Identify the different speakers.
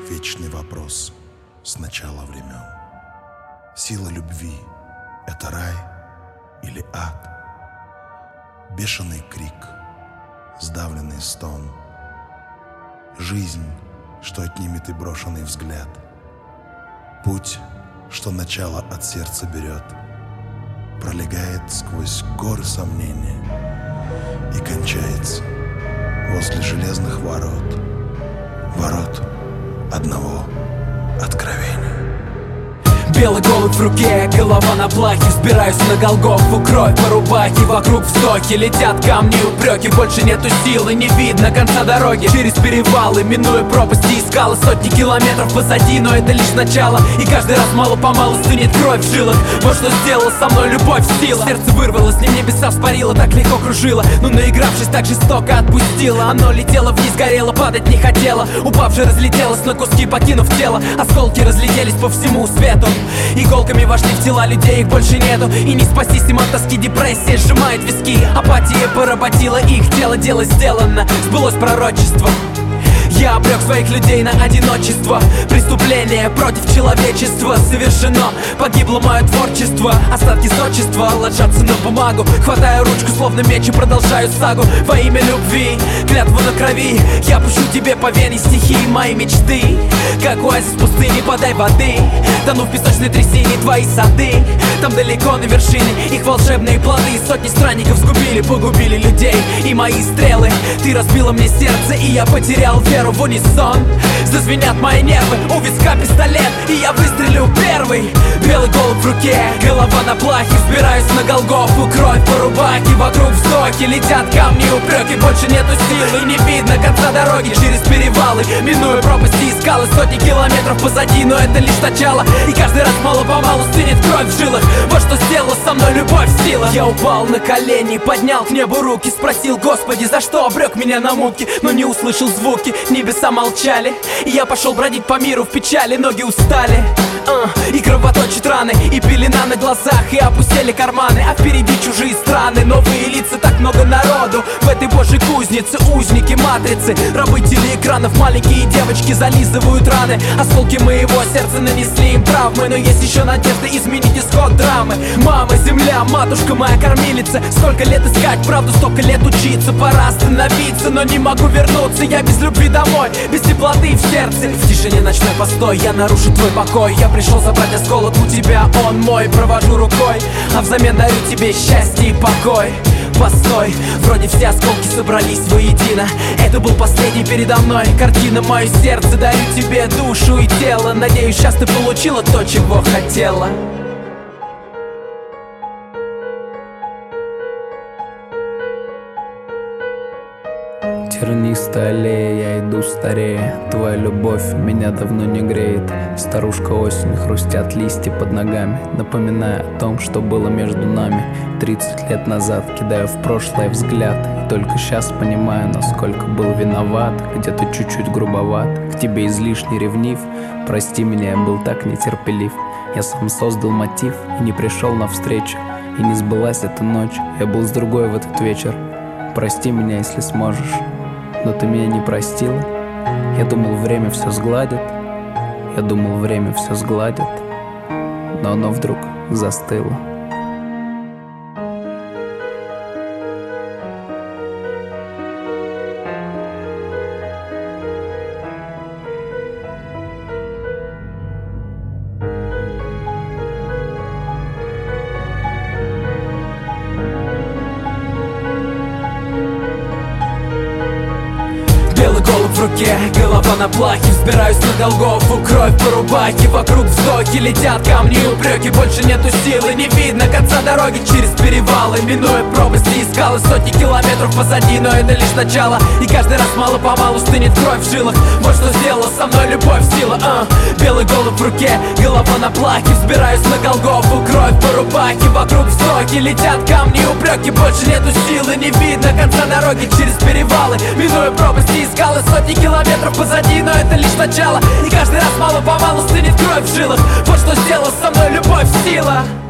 Speaker 1: Вечный вопрос с начала времен. Сила любви — это рай или ад? Бешеный крик, сдавленный стон. Жизнь, что отнимет и брошенный взгляд. Путь, что начало от сердца берет, пролегает сквозь горы сомнения и кончается возле железных ворот. Ворот одного откровения.
Speaker 2: Белый голубь в руке, голова на плахе. Взбираюсь на Голгофу, кровь по рубахе. Вокруг вздохи, летят камни, упреки. Больше нету силы, не видно конца дороги. Через перевалы, минуя пропасти и скалы. Сотни километров позади, но это лишь начало. И каждый раз мало-помалу стынет кровь в жилах. Вот что сделала со мной любовь, сила. Сердце вырвалось, не небеса вспарило, так легко кружило. Но наигравшись, так жестоко отпустила. Оно летело вниз, горело, падать не хотело. Упавши разлетелось на куски, покинув тело. Осколки разлетелись по всему свету. Иголками вошли в тела людей, их больше нету. И не спастись им от тоски, депрессия сжимает виски. Апатия поработила их тело, дело сделано. Сбылось пророчество. Я обрек своих людей на одиночество. Преступление против человечества совершено. Погибло мое творчество. Остатки зодчества ложатся на бумагу. Хватаю ручку, словно меч, и продолжаю сагу. Во имя любви, клятву на крови, я пущу тебе по вене стихи мои мечты. Как оазис в пустыне, подай воды. Тону в песочной трясине твои сады. Там далеко на вершине их волшебные плоды. Сотни странников сгубили, погубили людей. И мои стрелы, ты разбила мне сердце, и я потерял веру в унисон. Зазвенят мои нервы, у виска пистолет, и я выстрелю первый. Белый голубь в руке, голова на плахе. Взбираюсь на Голгофу, кровь по рубахе. Вокруг вздохи, летят камни, упреки. Больше нету силы, и не видно конца дороги. Через перевалы, минуя пропасти и скалы. Сотни километров позади, но это лишь начало. И каждый раз мало-помалу стынет кровь в жилах. Вот что сделала со мной любовь, сила. Я упал на колени, поднял к небу руки. Спросил: Господи, за что обрек меня на муки? Но не услышал звуки, небеса молчали. И я пошел бродить по миру в печали. Ноги устали, и кровоточат раны, и пелена на глазах, и опустели карманы. А впереди чужие страны, новые лица, так много народу. В этой божьей кузнице узники матрицы, рабы телеэкранов, маленькие девочки зализывают раны. Осколки моего сердца нанесли им травмы, но есть еще надежда изменить исход драмы. Мама, земля, матушка моя кормилица. Столько лет искать правду, столько лет учиться. Пора остановиться, но не могу вернуться. Я без любви домой, без теплоты в сердце. В тишине ночной постой, я нарушу твой покой. Я пришел забрать осколок у тебя, он мой. Провожу рукой, а взамен дарю тебе счастье и покой. Постой, вроде все осколки собрались воедино. Это был последний передо мной картина. Мое сердце дарю тебе душу и тело. Надеюсь, сейчас ты получила то, чего хотела.
Speaker 3: Тернистая аллея, я иду старея. Твоя любовь меня давно не греет. Старушка осень, хрустят листья под ногами, напоминая о том, что было между нами 30 лет назад. Кидаю в прошлое взгляд, и только сейчас понимаю, насколько был виноват. Где-то чуть-чуть грубоват, к тебе излишне ревнив. Прости меня, я был так нетерпелив. Я сам создал мотив и не пришел навстречу. И не сбылась эта ночь, я был с другой в этот вечер. Прости меня, если сможешь, но ты меня не простила. Я думал, время все сгладит. Я думал, время все сгладит. Но оно вдруг застыло.
Speaker 2: Голубь в руке, голова на плахе. Взбираюсь на Голгофу, кровь по рубахе. Вокруг вздохи, летят камни и упреки. Больше нету силы, не видно конца дороги. Через перевалы, минуя пропасти и скалы. Сотни километров позади, но это лишь начало. И каждый раз мало-помалу стынет кровь в жилах. Вот что сделала со мной любовь, сила. Белый голубь в руке, голова на плахе. Взбираюсь на Голгофу, кровь по рубахе. Вокруг вздохи, летят камни и упреки. Больше нету силы, не видно конца дороги. Через перевалы, минуя пропасти и скалы. Сотни километров позади, но это лишь начало. И каждый раз мало-помалу стынет кровь в жилах. Вот что сделала со мной любовь, сила.